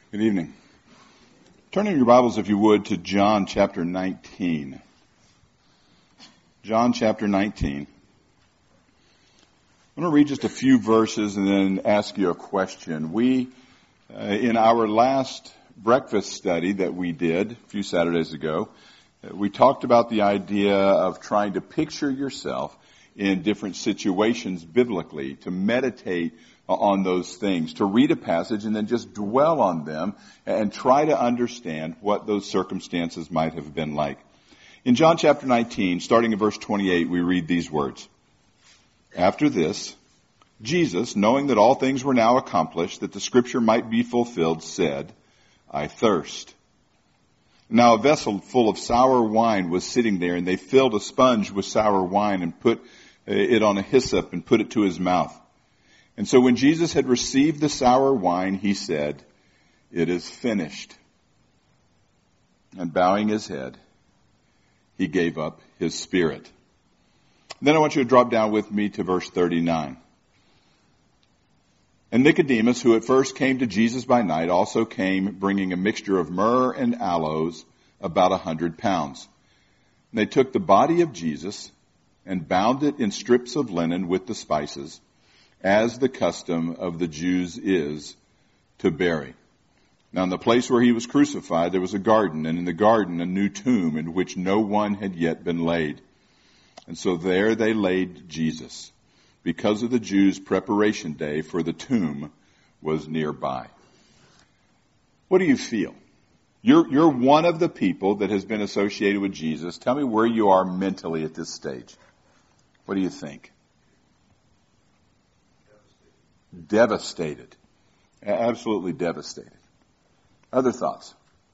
Good evening. Turn in your Bibles, if you would, to John chapter 19. John chapter 19. I'm going to read just a few verses and then ask you a question. In our last breakfast study that we did a few Saturdays ago, we talked about the idea of trying to picture yourself in different situations biblically, to meditate on those things, to read a passage and then just dwell on them and try to understand what those circumstances might have been like. In John chapter 19, starting in verse 28, we read these words. After this, Jesus, knowing that all things were now accomplished, that the scripture might be fulfilled, said, I thirst. Now a vessel full of sour wine was sitting there, and they filled a sponge with sour wine and put it on a hyssop and put it to his mouth. And so when Jesus had received the sour wine, he said, it is finished. And bowing his head, he gave up his spirit. Then I want you to drop down with me to verse 39. And Nicodemus, who at first came to Jesus by night, also came bringing a mixture of myrrh and aloes, about 100 pounds. And they took the body of Jesus and bound it in strips of linen with the spices, as the custom of the Jews is to bury. Now in the place where he was crucified there was a garden, and in the garden a new tomb in which no one had yet been laid. And so there they laid Jesus, because of the Jews' preparation day, for the tomb was nearby. What do you feel? You're one of the people that has been associated with Jesus. Tell me where you are mentally at this stage. What do you think? Devastated. Absolutely devastated. Other thoughts?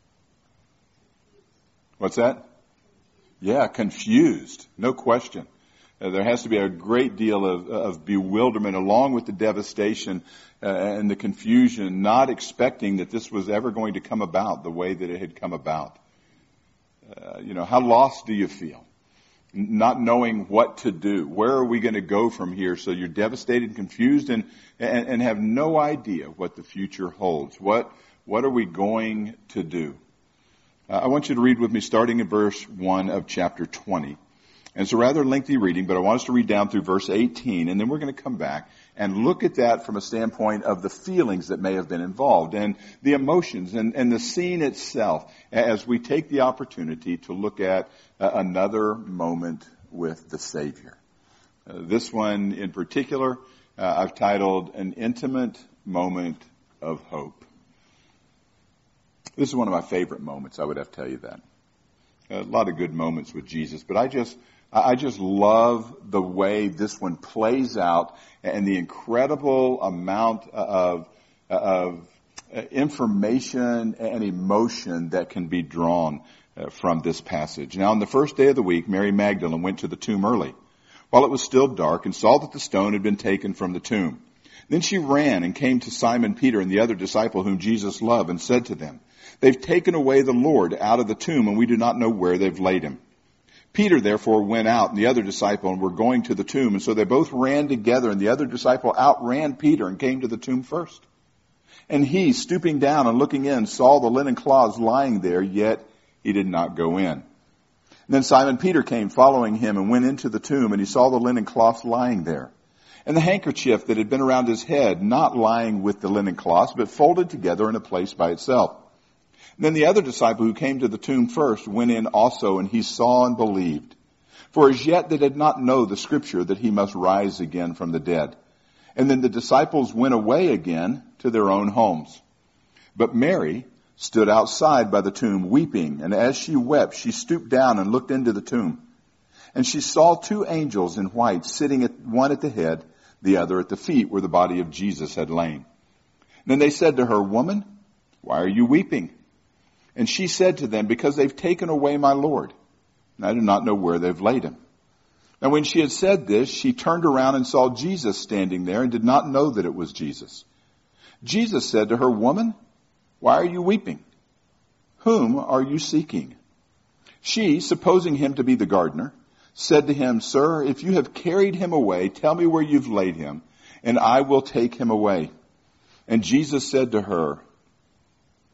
What's that? Yeah, confused. No question. There has to be a great deal of bewilderment along with the devastation and the confusion, not expecting that this was ever going to come about the way that it had come about. How lost do you feel? Not knowing what to do. Where are we going to go from here? So you're devastated and confused and have no idea what the future holds. What are we going to do? I want you to read with me starting in verse 1 of chapter 20. And it's a rather lengthy reading, but I want us to read down through verse 18, and then we're going to come back and look at that from a standpoint of the feelings that may have been involved and the emotions and the scene itself as we take the opportunity to look at another moment with the Savior. This one in particular, I've titled An Intimate Moment of Hope. This is one of my favorite moments, I would have to tell you that. A lot of good moments with Jesus, but I just love the way this one plays out and the incredible amount of information and emotion that can be drawn from this passage. Now, on the first day of the week, Mary Magdalene went to the tomb early, while it was still dark, and saw that the stone had been taken from the tomb. Then she ran and came to Simon Peter and the other disciple whom Jesus loved, and said to them, They've taken away the Lord out of the tomb, and we do not know where they've laid him. Peter therefore went out, and the other disciple, and were going to the tomb. And so they both ran together, and the other disciple outran Peter and came to the tomb first. And he, stooping down and looking in, saw the linen cloths lying there, yet he did not go in. And then Simon Peter came following him and went into the tomb, and he saw the linen cloths lying there, and the handkerchief that had been around his head, not lying with the linen cloths, but folded together in a place by itself. Then the other disciple who came to the tomb first went in also, and he saw and believed. For as yet they did not know the scripture that he must rise again from the dead. And then the disciples went away again to their own homes. But Mary stood outside by the tomb weeping, and as she wept, she stooped down and looked into the tomb. And she saw two angels in white sitting, one at the head, the other at the feet, where the body of Jesus had lain. Then they said to her, Woman, why are you weeping? And she said to them, Because they've taken away my Lord, and I do not know where they've laid him. Now when she had said this, she turned around and saw Jesus standing there, and did not know that it was Jesus. Jesus said to her, Woman, why are you weeping? Whom are you seeking? She, supposing him to be the gardener, said to him, Sir, if you have carried him away, tell me where you've laid him, and I will take him away. And Jesus said to her,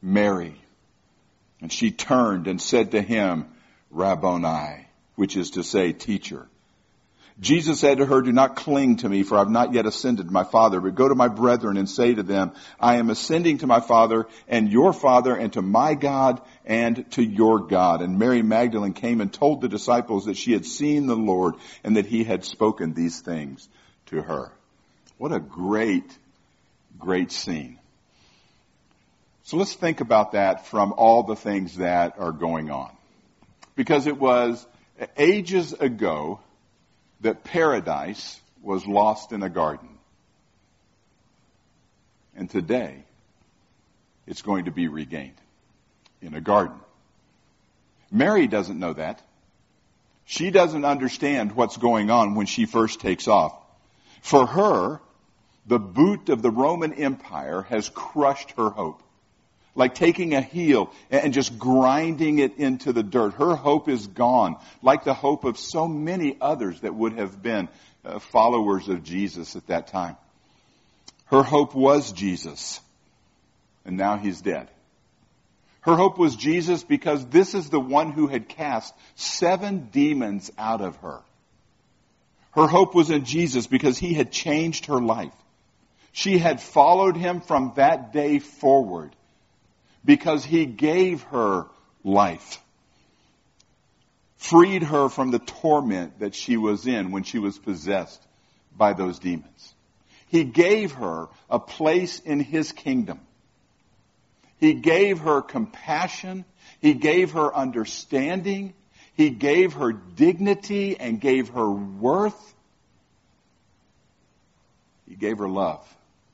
Mary. And she turned and said to him, Rabboni, which is to say, teacher. Jesus said to her, do not cling to me, for I have not yet ascended to my Father, but go to my brethren and say to them, I am ascending to my Father and your Father, and to my God and to your God. And Mary Magdalene came and told the disciples that she had seen the Lord and that he had spoken these things to her. What a great, great scene. So let's think about that from all the things that are going on. Because it was ages ago that paradise was lost in a garden. And today, it's going to be regained in a garden. Mary doesn't know that. She doesn't understand what's going on when she first takes off. For her, the boot of the Roman Empire has crushed her hope. Like taking a heel and just grinding it into the dirt. Her hope is gone, like the hope of so many others that would have been followers of Jesus at that time. Her hope was Jesus, and now he's dead. Her hope was Jesus because this is the one who had cast 7 demons out of her. Her hope was in Jesus because he had changed her life. She had followed him from that day forward, because he gave her life, freed her from the torment that she was in when she was possessed by those demons. He gave her a place in his kingdom. He gave her compassion. He gave her understanding. He gave her dignity and gave her worth. He gave her love.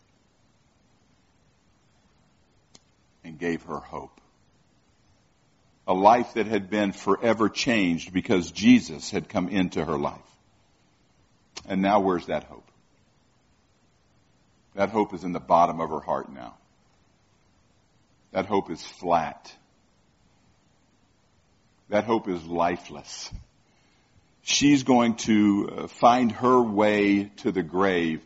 And gave her hope. A life that had been forever changed because Jesus had come into her life. And now where's that hope? That hope is in the bottom of her heart now. That hope is flat. That hope is lifeless. She's going to find her way to the grave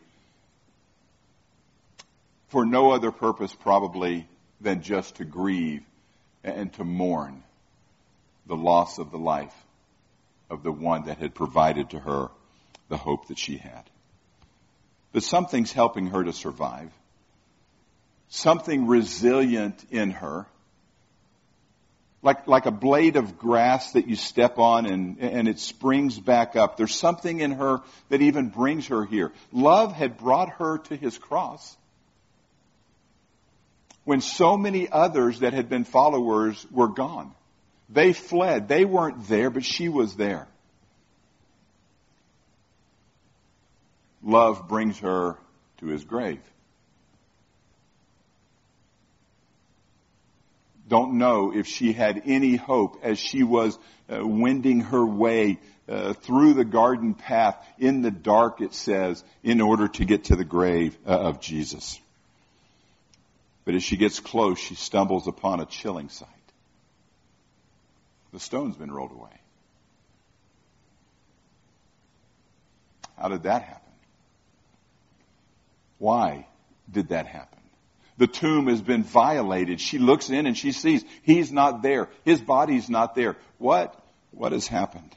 for no other purpose probably than just to grieve and to mourn the loss of the life of the one that had provided to her the hope that she had. But something's helping her to survive. Something resilient in her. Like a blade of grass that you step on and it springs back up. There's something in her that even brings her here. Love had brought her to his cross. When so many others that had been followers were gone. They fled. They weren't there, but she was there. Love brings her to his grave. Don't know if she had any hope as she was wending her way through the garden path in the dark, it says, in order to get to the grave of Jesus. But as she gets close, she stumbles upon a chilling sight. The stone's been rolled away. How did that happen? Why did that happen? The tomb has been violated. She looks in and she sees he's not there. His body's not there. What has happened?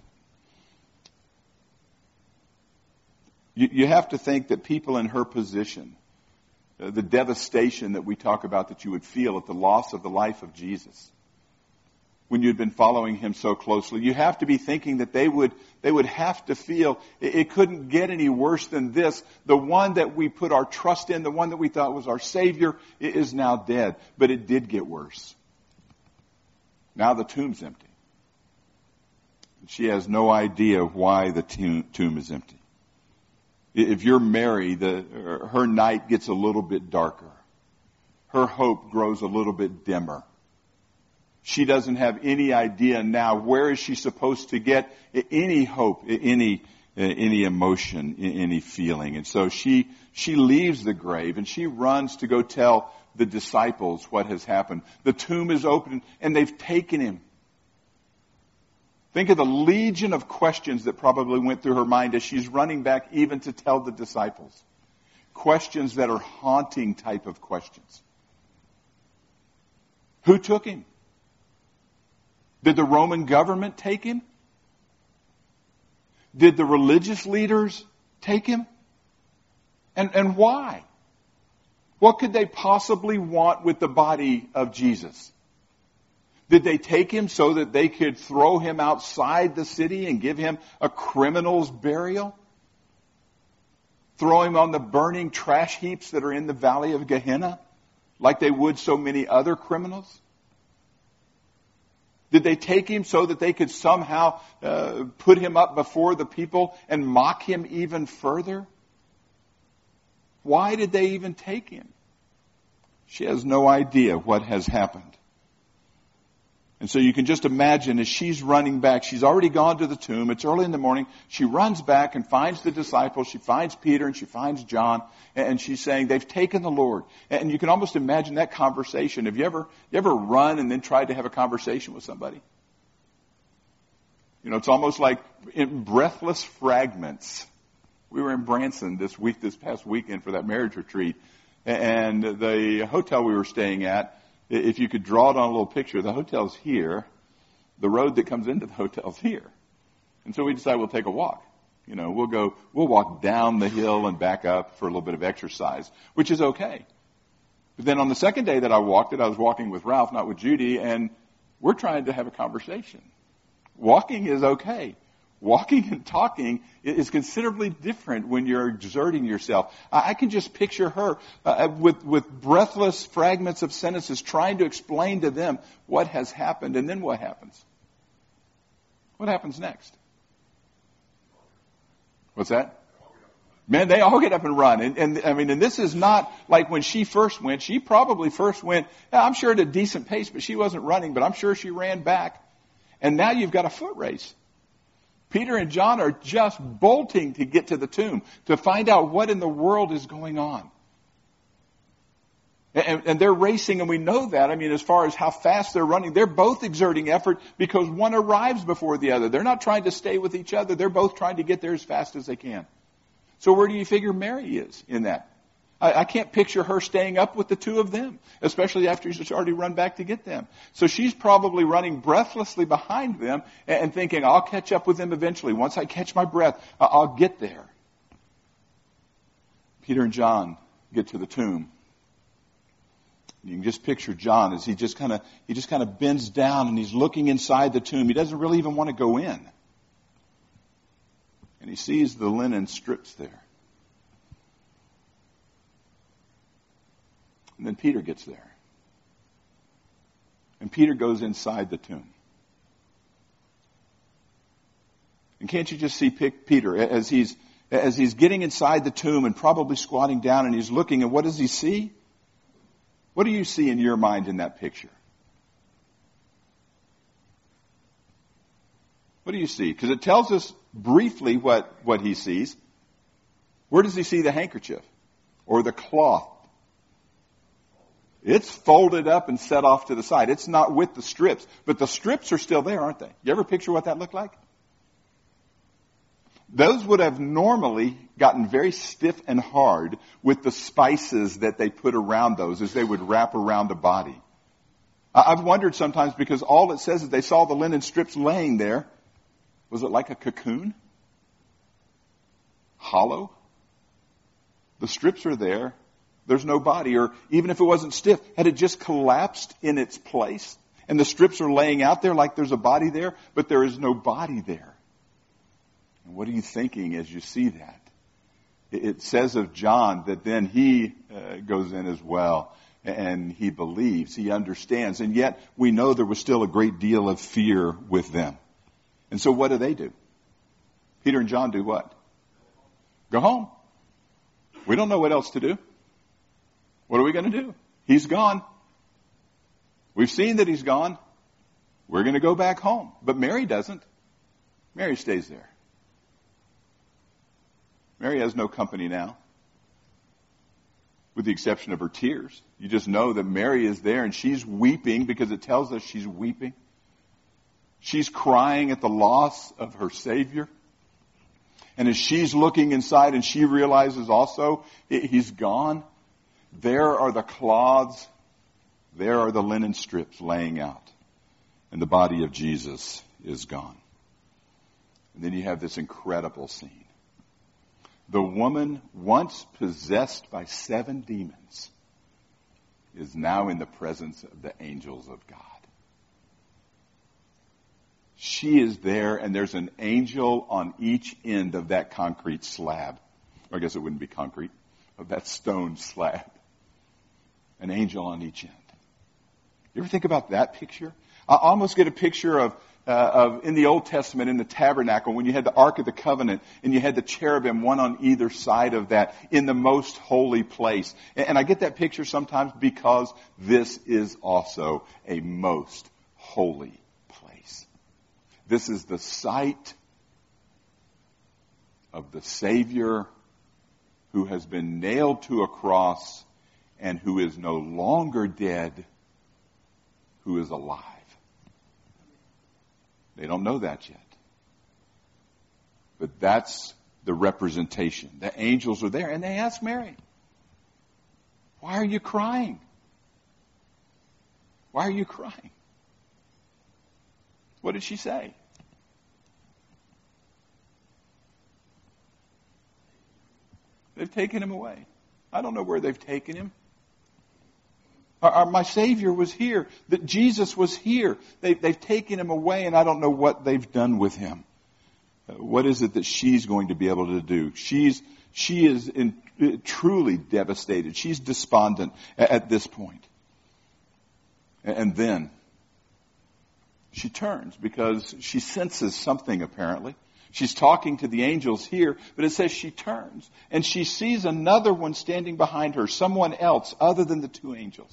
You have to think that people in her position, the devastation that we talk about that you would feel at the loss of the life of Jesus, when you'd been following him so closely, you have to be thinking that they would have to feel it couldn't get any worse than this. The one that we put our trust in, the one that we thought was our Savior, is now dead. But it did get worse. Now the tomb's empty. She has no idea why the tomb is empty. If you're Mary, her night gets a little bit darker. Her hope grows a little bit dimmer. She doesn't have any idea now where is she supposed to get any hope, any emotion, any feeling. And so she leaves the grave and she runs to go tell the disciples what has happened. The tomb is open and they've taken him. Think of the legion of questions that probably went through her mind as she's running back even to tell the disciples. Questions that are haunting type of questions. Who took him? Did the Roman government take him? Did the religious leaders take him? And why? What could they possibly want with the body of Jesus? Did they take him so that they could throw him outside the city and give him a criminal's burial? Throw him on the burning trash heaps that are in the valley of Gehenna, like they would so many other criminals? Did they take him so that they could somehow put him up before the people and mock him even further? Why did they even take him? She has no idea what has happened. And so you can just imagine as she's running back, she's already gone to the tomb. It's early in the morning. She runs back and finds the disciples. She finds Peter and she finds John. And she's saying, they've taken the Lord. And you can almost imagine that conversation. Have you ever run and then tried to have a conversation with somebody? You know, it's almost like in breathless fragments. We were in Branson this past weekend for that marriage retreat. And the hotel we were staying at, if you could draw it on a little picture, the hotel's here. The road that comes into the hotel's here. And so we decided we'll take a walk. You know, we'll walk down the hill and back up for a little bit of exercise, which is okay. But then on the second day that I walked it, I was walking with Ralph, not with Judy, and we're trying to have a conversation. Walking is okay. Walking and talking is considerably different when you're exerting yourself. I can just picture her with breathless fragments of sentences trying to explain to them what has happened. And then what happens? What happens next? What's that? Man, they all get up and run. And this is not like when she first went. She probably first went, I'm sure at a decent pace, but she wasn't running, but I'm sure she ran back. And now you've got a foot race. Peter and John are just bolting to get to the tomb, to find out what in the world is going on. And they're racing, and we know that. I mean, as far as how fast they're running, they're both exerting effort because one arrives before the other. They're not trying to stay with each other. They're both trying to get there as fast as they can. So where do you figure Mary is in that? I can't picture her staying up with the two of them, especially after she's already run back to get them. So she's probably running breathlessly behind them and thinking, I'll catch up with them eventually. Once I catch my breath, I'll get there. Peter and John get to the tomb. You can just picture John as he just kind of bends down and he's looking inside the tomb. He doesn't really even want to go in. And he sees the linen strips there. And then Peter gets there. And Peter goes inside the tomb. And can't you just see Peter as he's getting inside the tomb and probably squatting down and he's looking, and what does he see? What do you see in your mind in that picture? What do you see? Because it tells us briefly what he sees. Where does he see the handkerchief or the cloth? It's folded up and set off to the side. It's not with the strips, but the strips are still there, aren't they? You ever picture what that looked like? Those would have normally gotten very stiff and hard with the spices that they put around those as they would wrap around a body. I've wondered sometimes because all it says is they saw the linen strips laying there. Was it like a cocoon? Hollow? The strips are there. There's no body. Or even if it wasn't stiff, had it just collapsed in its place? And the strips are laying out there like there's a body there, but there is no body there. And what are you thinking as you see that? It says of John that then he goes in as well, and he believes, he understands. And yet we know there was still a great deal of fear with them. And so what do? Peter and John do what? Go home. We don't know what else to do. What are we going to do? He's gone. We've seen that he's gone. We're going to go back home. But Mary doesn't. Mary stays there. Mary has no company now, with the exception of her tears. You just know that Mary is there and she's weeping because it tells us she's weeping. She's crying at the loss of her Savior. And as she's looking inside and she realizes also he's gone, there are the cloths. There are the linen strips laying out, and the body of Jesus is gone. And then you have this incredible scene. The woman, once possessed by 7 demons, is now in the presence of the angels of God. She is there, and there's an angel on each end of that concrete slab. Or I guess it wouldn't be concrete, of that stone slab. An angel on each end. You ever think about that picture? I almost get a picture of in the Old Testament, in the tabernacle, when you had the Ark of the Covenant, and you had the cherubim, one on either side of that, in the most holy place. And I get that picture sometimes because this is also a most holy place. This is the site of the Savior who has been nailed to a cross and who is no longer dead, who is alive. They don't know that yet. But that's the representation. The angels are there, and they ask Mary, why are you crying? Why are you crying? What did she say? They've taken him away. I don't know where they've taken him. My Savior was here. That Jesus was here. They've taken him away, and I don't know what they've done with him. What is it that she's going to be able to do? She is truly devastated. She's despondent at this point. And then she turns because she senses something apparently. She's talking to the angels here, but it says she turns. And she sees another one standing behind her, someone else other than the 2 angels.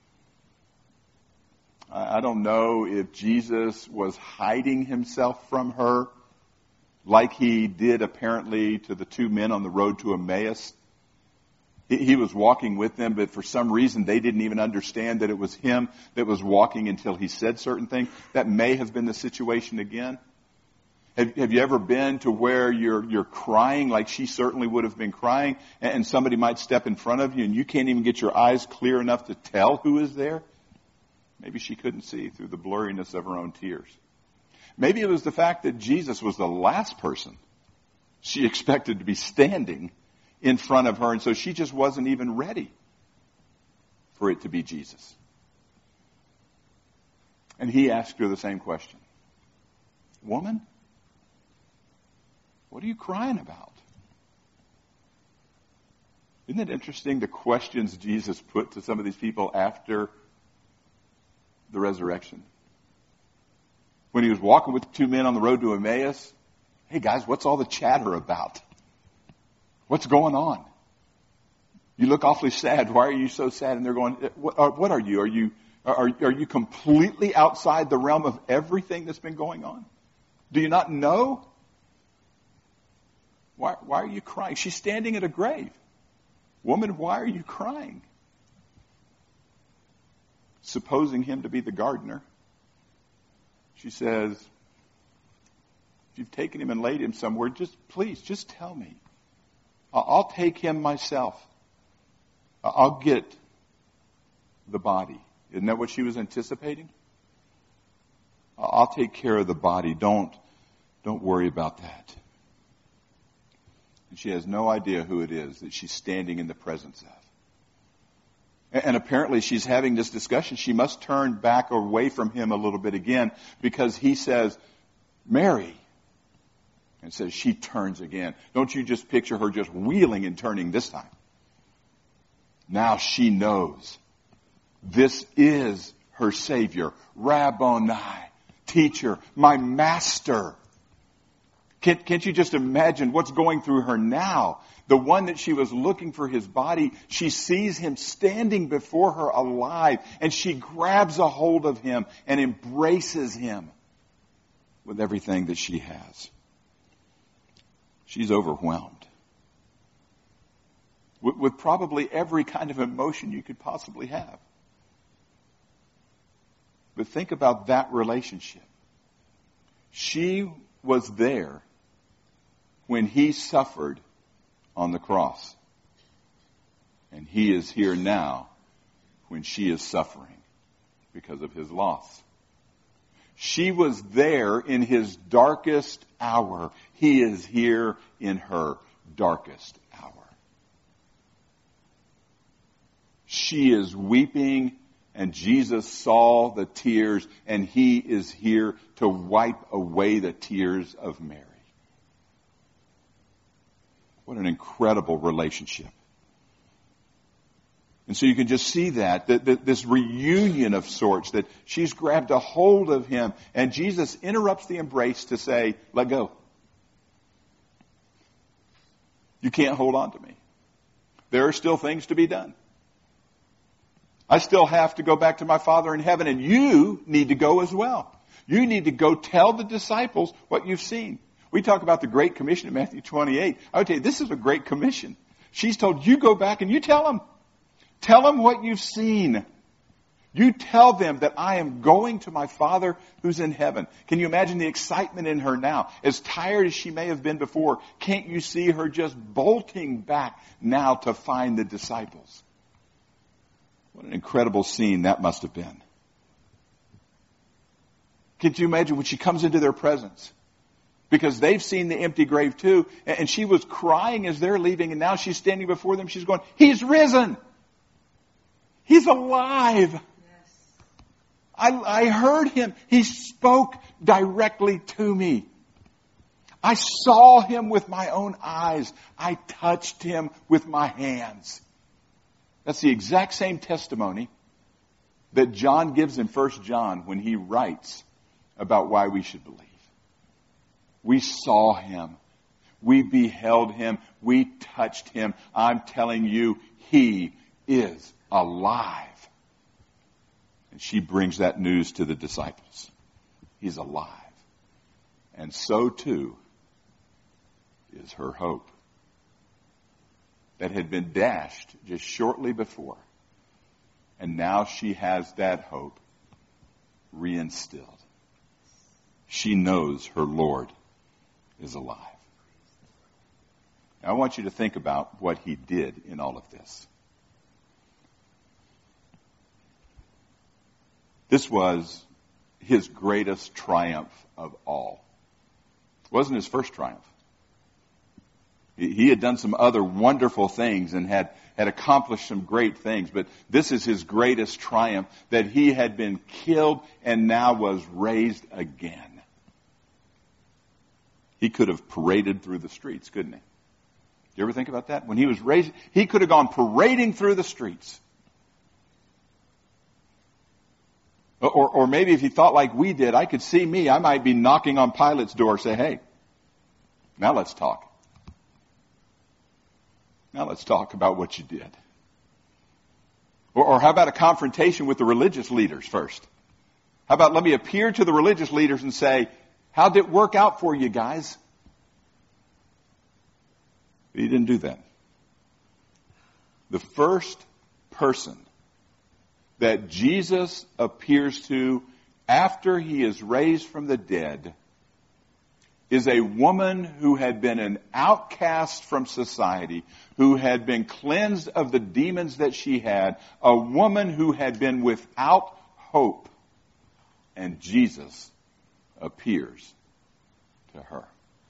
I don't know if Jesus was hiding himself from her like he did apparently to the 2 men on the road to Emmaus. He was walking with them, but for some reason they didn't even understand that it was him that was walking until he said certain things. That may have been the situation again. Have you ever been to where you're crying like she certainly would have been crying, and somebody might step in front of you and you can't even get your eyes clear enough to tell who is there? Maybe she couldn't see through the blurriness of her own tears. Maybe it was the fact that Jesus was the last person she expected to be standing in front of her, and so she just wasn't even ready for it to be Jesus. And he asked her the same question. Woman, what are you crying about? Isn't it interesting the questions Jesus put to some of these people after the resurrection? When he was walking with the 2 men on the road to Emmaus, hey guys, what's all the chatter about? What's going on? You look awfully sad. Why are you so sad? And they're going, what are you? Are you completely outside the realm of everything that's been going on? Do you not know? Why are you crying? She's standing at a grave. Woman, why are you crying? Supposing him to be the gardener, she says, if you've taken him and laid him somewhere, just tell me. I'll take him myself. I'll get the body. Isn't that what she was anticipating? I'll take care of the body. Don't worry about that. And she has no idea who it is that she's standing in the presence of. And apparently she's having this discussion. She must turn back away from him a little bit again because he says, Mary. And says she turns again. Don't you just picture her just wheeling and turning this time. Now she knows this is her Savior. Rabboni, teacher, my master. Can't you just imagine what's going through her now? The one that she was looking for his body, she sees him standing before her alive, and she grabs a hold of him and embraces him with everything that she has. She's overwhelmed with probably every kind of emotion you could possibly have. But think about that relationship. She was there when he suffered on the cross. And he is here now when she is suffering because of his loss. She was there in his darkest hour. He is here in her darkest hour. She is weeping, and Jesus saw the tears, and he is here to wipe away the tears of Mary. What an incredible relationship. And so you can just see that this reunion of sorts, that she's grabbed a hold of him, and Jesus interrupts the embrace to say, let go. You can't hold on to me. There are still things to be done. I still have to go back to my Father in heaven, and you need to go as well. You need to go tell the disciples what you've seen. We talk about the Great Commission in Matthew 28. I would tell you, this is a great commission. She's told, you go back and you tell them. Tell them what you've seen. You tell them that I am going to my Father who's in heaven. Can you imagine the excitement in her now? As tired as she may have been before, can't you see her just bolting back now to find the disciples? What an incredible scene that must have been. Can you imagine when she comes into their presence? Because they've seen the empty grave too, and she was crying as they're leaving, and now she's standing before them. She's going, he's risen. He's alive. Yes. I heard him. He spoke directly to me. I saw him with my own eyes. I touched him with my hands. That's the exact same testimony that John gives in 1 John when he writes about why we should believe. We saw him. We beheld him. We touched him. I'm telling you, he is alive. And she brings that news to the disciples. He's alive. And so too is her hope that had been dashed just shortly before. And now she has that hope reinstilled. She knows her Lord is alive. Now, I want you to think about what he did in all of this. This was his greatest triumph of all. It wasn't his first triumph. He had done some other wonderful things and had accomplished some great things, but this is his greatest triumph, that he had been killed and now was raised again. He could have paraded through the streets, couldn't he? You ever think about that? When he was raised, he could have gone parading through the streets. Or maybe if he thought like we did, I could see me, I might be knocking on Pilate's door and say, hey, now let's talk. Now let's talk about what you did. Or how about a confrontation with the religious leaders first? How about let me appear to the religious leaders and say, how did it work out for you guys? But he didn't do that. The first person that Jesus appears to after he is raised from the dead is a woman who had been an outcast from society, who had been cleansed of the demons that she had, a woman who had been without hope. And Jesus appears to her.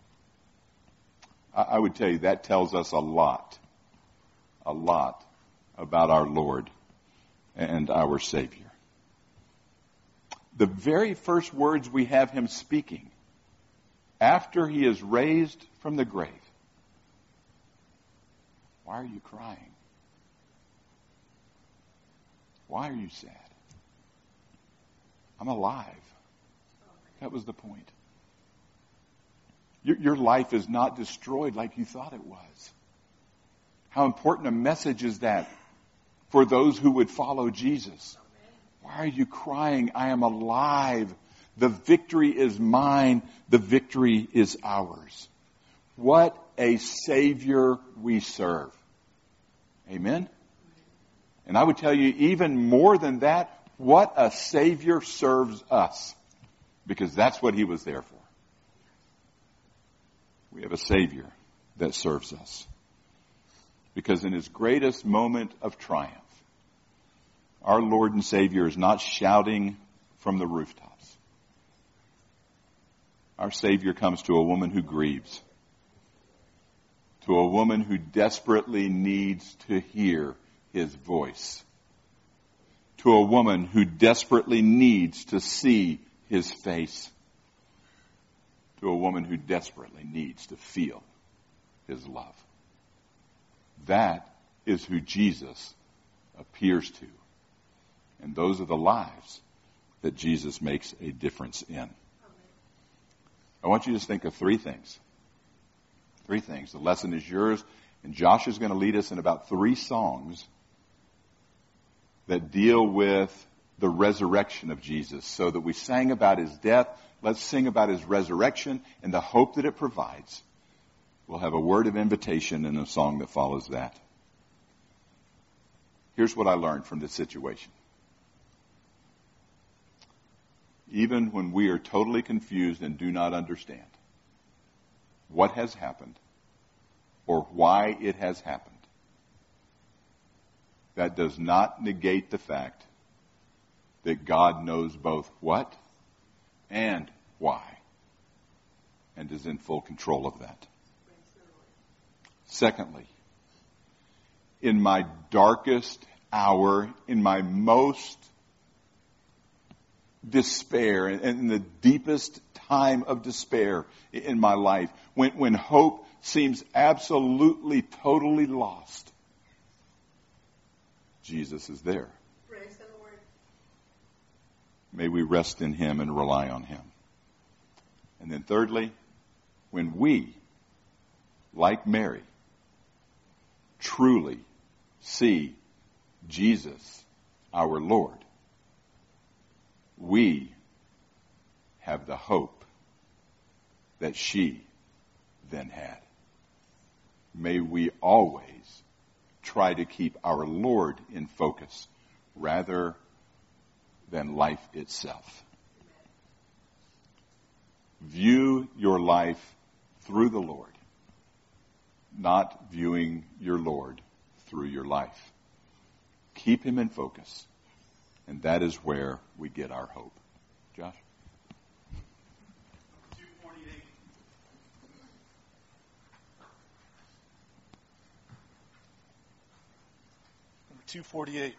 I would tell you that tells us a lot about our Lord and our Savior. The very first words we have him speaking after he is raised from the grave. Why are you crying? Why are you sad? I'm alive. That was the point. Your life is not destroyed like you thought it was. How important a message is that for those who would follow Jesus? Why are you crying? I am alive. The victory is mine. The victory is ours. What a Savior we serve. Amen? And I would tell you even more than that, what a Savior serves us. Because that's what he was there for. We have a Savior that serves us. Because in his greatest moment of triumph, Our Lord and Savior is not shouting from the rooftops. Our Savior comes to a woman who grieves, to a woman who desperately needs to hear his voice, to a woman who desperately needs to see his face, to a woman who desperately needs to feel his love. That is who Jesus appears to. And those are the lives that Jesus makes a difference in. I want you to think of three things. Three things. The lesson is yours, and Josh is going to lead us in about 3 songs that deal with the resurrection of Jesus. So that we sang about his death, let's sing about his resurrection and the hope that it provides. We'll have a word of invitation in a song that follows that. Here's what I learned from this situation. Even when we are totally confused and do not understand what has happened or why it has happened, that does not negate the fact that God knows both what and why and is in full control of that. Secondly, in my darkest hour, in my most despair, and in the deepest time of despair in my life, when hope seems absolutely, totally lost, Jesus is there. Praise the Lord. May we rest in him and rely on him. And then thirdly, when we, like Mary, truly see Jesus, our Lord, we have the hope that she then had. May we always try to keep our Lord in focus rather than life itself. View your life through the Lord, not viewing your Lord through your life. Keep him in focus, and that is where we get our hope. Josh? 248. Number 248.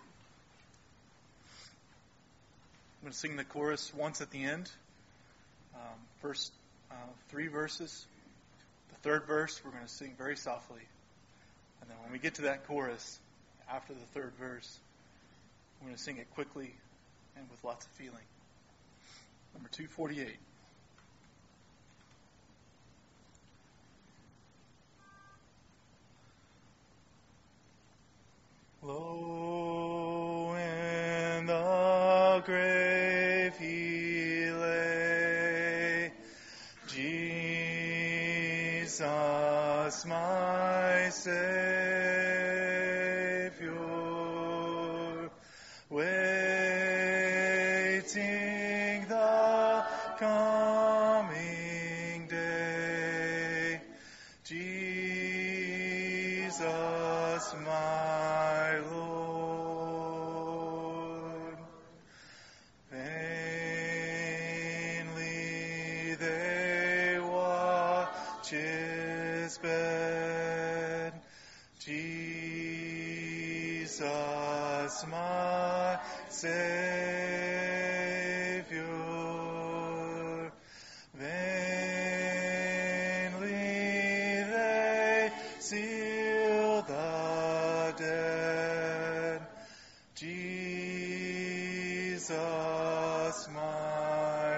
I'm going to sing the chorus once at the end. First 3 verses. The third verse we're going to sing very softly. And then when we get to that chorus, after the third verse, we're going to sing it quickly and with lots of feeling. Number 248. Low in the grave he lay, Jesus my Savior, waiting the coming day. Jesus my Lord, vainly they watch his bed. Jesus my Savior, vainly they seal the dead. Jesus my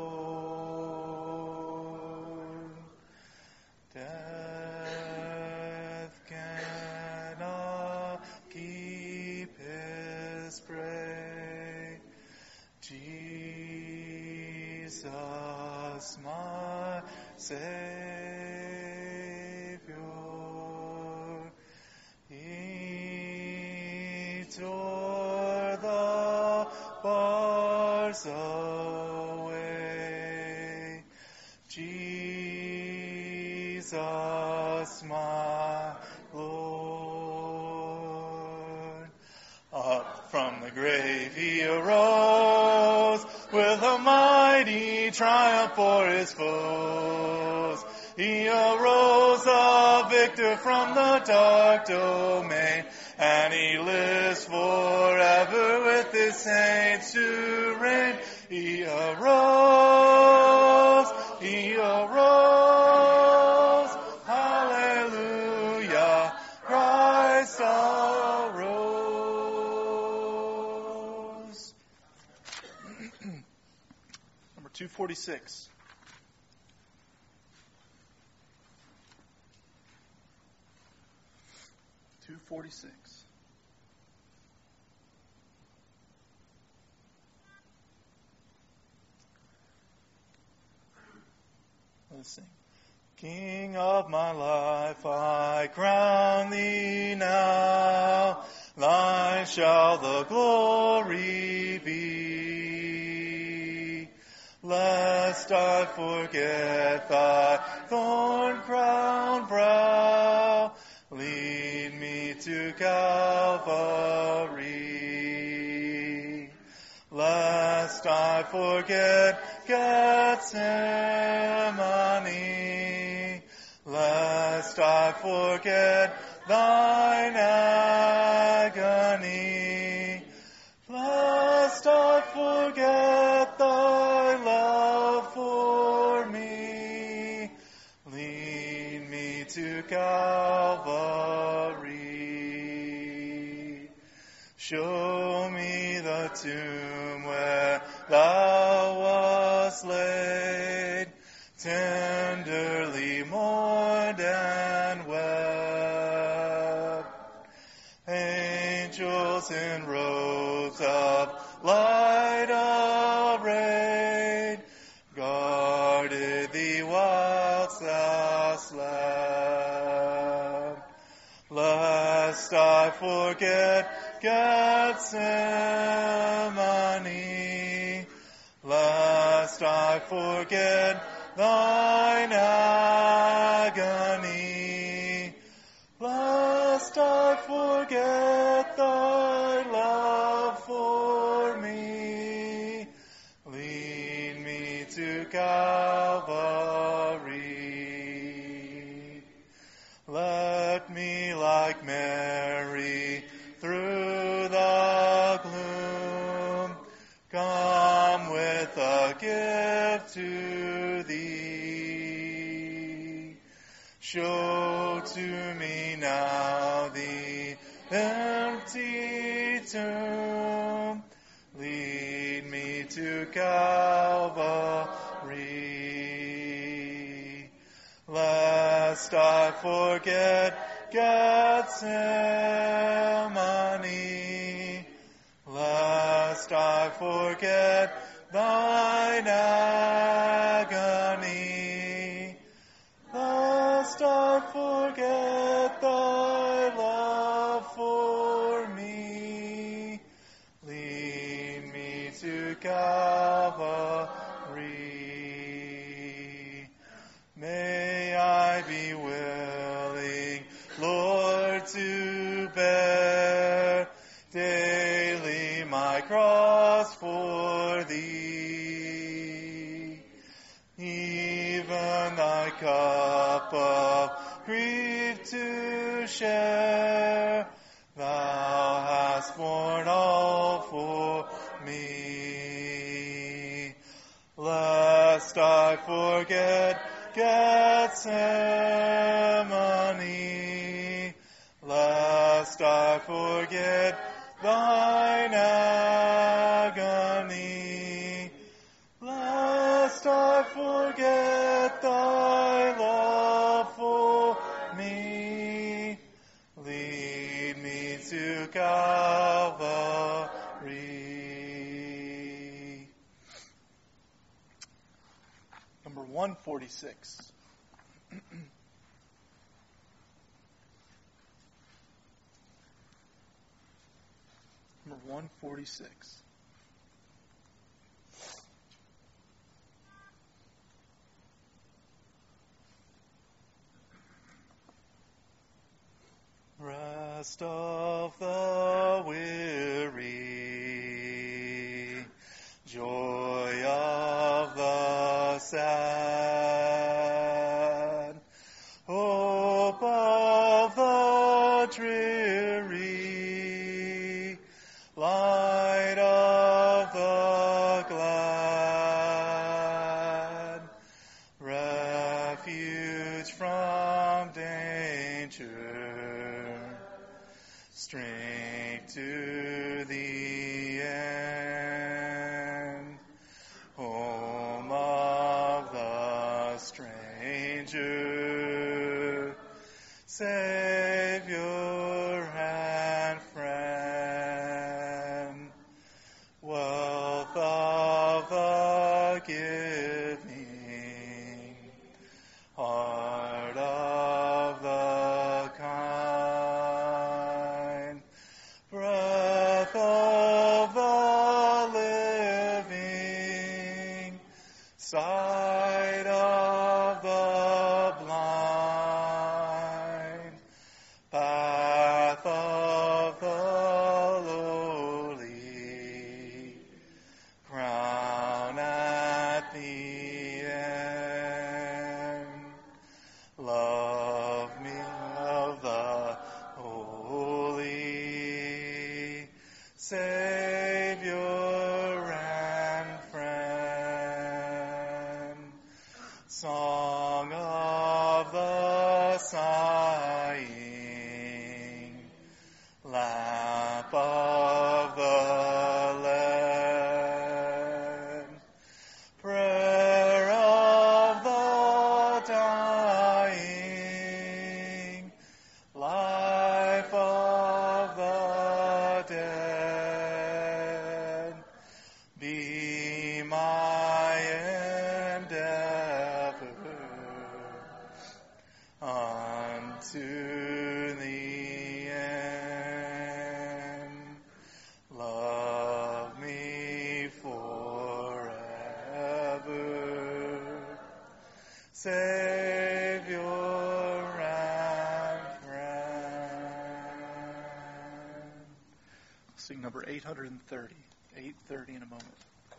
Lord, death cannot keep his prey. Jesus my Savior, he tore the bars away. Jesus my Lord, up from the grave he arose with a mighty triumph for his foes. He arose a victor from the dark domain, and he lives forever with his saints to reign. He arose, hallelujah, Christ arose. Number 246. Let's sing. King of my life, I crown thee now. Thine shall the glory be. Lest I forget thy thorn-crowned brow, lead me to Calvary. Lest I forget Gethsemane, lest I forget thine agony, lest I forget thy love for me, lead me to Calvary. Show me the tomb where thou wast laid, tenderly mourned and wept. Angels in robes of light arrayed, guarded thee whilst thou slept. Lest I forget Gethsemane, lest I forget thine agony, lest I forget thy love for me, lead me to Calvary. Let me like Mary through the gloom come with a gift to thee. Show to me now the empty tomb. Lead me to Calvary. Lest I forget Gethsemane, lest I forget thine agony, lest I forget thy love for me, lead me to Calvary. May I be willing, Lord, to bear daily my cross for thee, even thy cup of grief to share. Thou hast borne all for me. Lest I forget Gethsemane, lest I forget thine agony, lest I forget thy love for me, lead me to Calvary. Number 146. Number 146. Rest of the weary, sight of the blind, path of the lowly, crown at the end. Love me of the holy Savior and friend. Song of the sighing, lamp of the land, prayer of the dying, life of the dead, be my endeavor unto the end. Love me forever, Savior and friend. Sing number 830. 830 in a moment.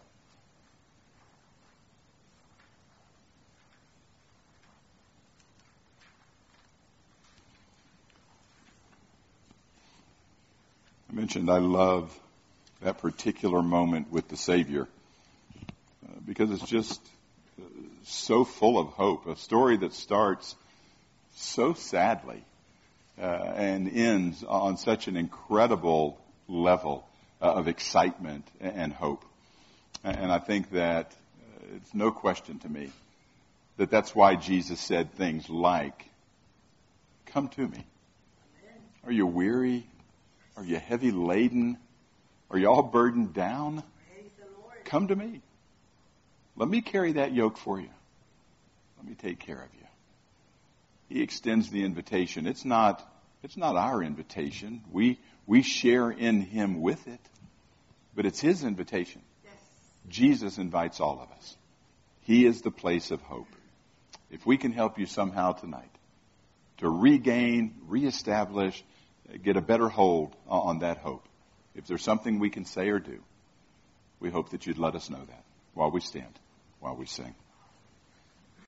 I mentioned I love that particular moment with the Savior because it's just so full of hope. A story that starts so sadly and ends on such an incredible level of excitement and hope. And I think that it's no question to me that that's why Jesus said things like, "Come to me. Are you weary? Are you heavy laden? Are you all burdened down? Come to me. Let me carry that yoke for you. Let me take care of you." He extends the invitation. It's not our invitation. We share in him with it, but it's his invitation. Yes. Jesus invites all of us. He is the place of hope. If we can help you somehow tonight to regain, reestablish, get a better hold on that hope, if there's something we can say or do, we hope that you'd let us know that while we stand, while we sing.